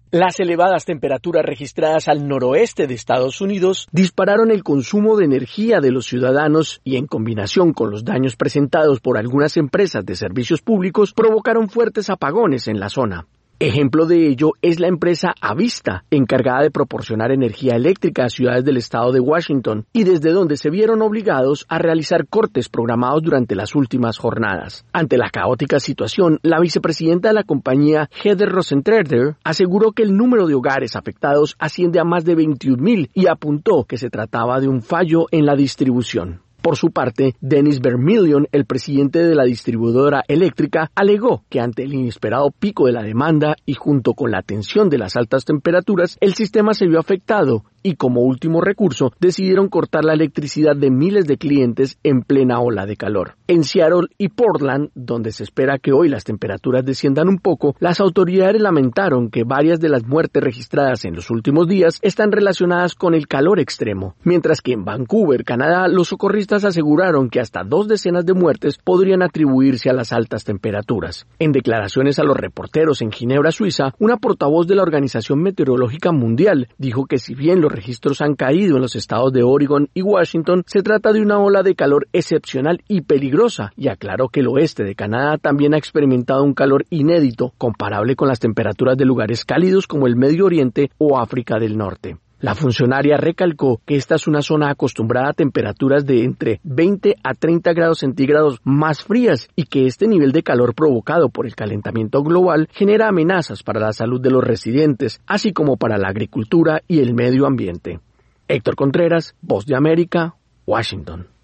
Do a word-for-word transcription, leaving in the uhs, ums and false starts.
Las elevadas temperaturas registradas al noroeste de Estados Unidos dispararon el consumo de energía de los ciudadanos y, en combinación con los daños presentados por algunas empresas de servicios públicos, provocaron fuertes apagones en la zona. Ejemplo de ello es la empresa Avista, encargada de proporcionar energía eléctrica a ciudades del estado de Washington, y desde donde se vieron obligados a realizar cortes programados durante las últimas jornadas. Ante la caótica situación, la vicepresidenta de la compañía, Heather Rosentrader, aseguró que el número de hogares afectados asciende a más de veintiún mil y apuntó que se trataba de un fallo en la distribución. Por su parte, Dennis Vermillion, el presidente de la distribuidora eléctrica, alegó que ante el inesperado pico de la demanda y junto con la tensión de las altas temperaturas, el sistema se vio afectado y como último recurso decidieron cortar la electricidad de miles de clientes en plena ola de calor. En Seattle y Portland, donde se espera que hoy las temperaturas desciendan un poco, las autoridades lamentaron que varias de las muertes registradas en los últimos días están relacionadas con el calor extremo, mientras que en Vancouver, Canadá, los socorristas aseguraron que hasta dos decenas de muertes podrían atribuirse a las altas temperaturas. En declaraciones a los reporteros en Ginebra, Suiza, una portavoz de la Organización Meteorológica Mundial dijo que si bien los registros han caído en los estados de Oregon y Washington, se trata de una ola de calor excepcional y peligrosa, y aclaró que el oeste de Canadá también ha experimentado un calor inédito, comparable con las temperaturas de lugares cálidos como el Medio Oriente o África del Norte. La funcionaria recalcó que esta es una zona acostumbrada a temperaturas de entre veinte a treinta grados centígrados más frías y que este nivel de calor provocado por el calentamiento global genera amenazas para la salud de los residentes, así como para la agricultura y el medio ambiente. Héctor Contreras, Voz de América, Washington.